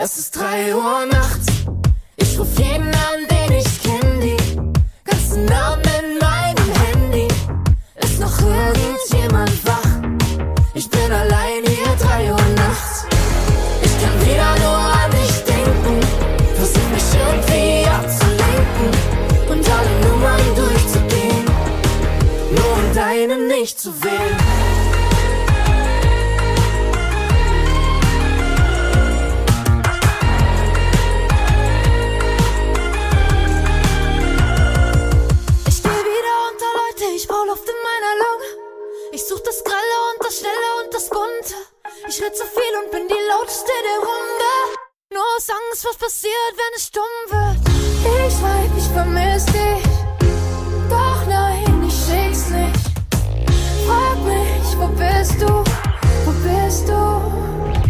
Es ist 3 Uhr nachts. Ich ruf jeden an, den ich kenn, die ganzen Namen in meinem Handy. Ist noch irgendjemand wach? Ich bin allein hier, 3 Uhr nachts. Ich kann wieder nur an dich denken, versuch mich irgendwie abzulenken und alle Nummern durchzugehen, nur um deine nicht zu wählen. Ich steh wieder unter Leute, ich brauch Luft in meiner Lunge. Ich such das Grelle und das Schnelle und das Bunte. Ich red zu viel und bin die lauteste der Runde. Nur aus Angst, was passiert, wenn es stumm wird. Ich schreib, ich vermiss dich.